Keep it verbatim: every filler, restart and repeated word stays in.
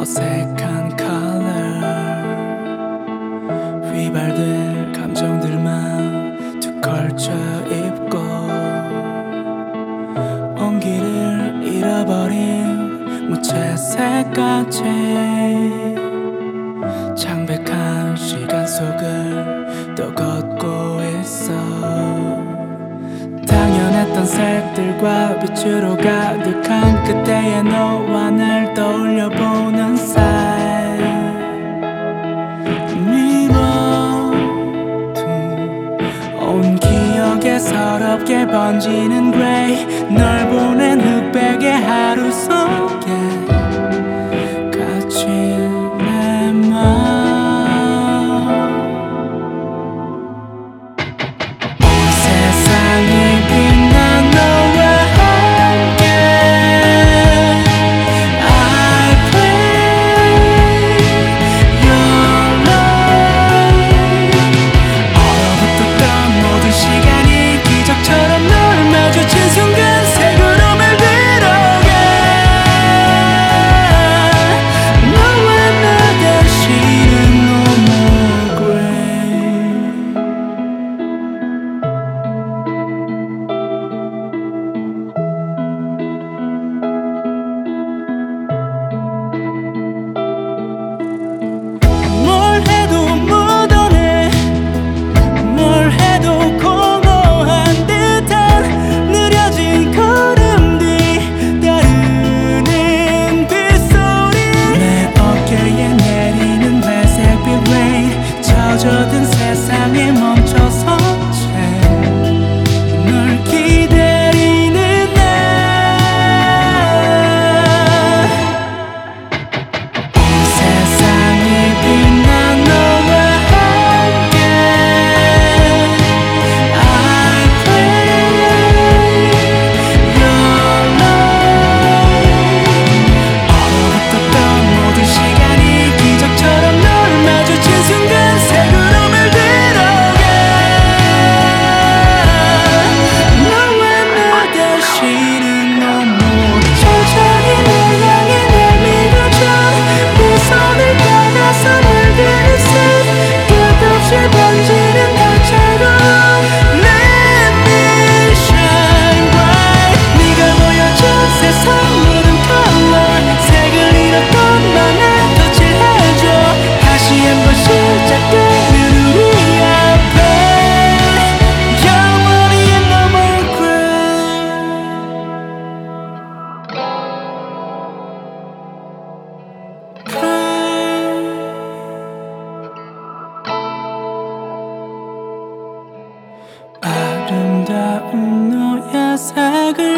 어색한 color 휘발될 감정들만 툭 걸쳐 입고 온기를 잃어버린 무채색같이 창백한 시간 속을 또 걷고 있어. 당연했던 색들과 빛으로 가득한 그때의 너와 날 떠올려보는 사이 미뤄둔 온 기억에 서럽게 번지는 그레이 널 보낸 흑백의 하루 속에 갇힌 내 맘. 젖은 세상에 멈춰선 채 널 기다리는 나. 온 세상이 빛난 너와 함께 I pray your love. 얼어붙었던 모든 시간이 기적처럼 널 마주친 순간 아름다운 너의 색을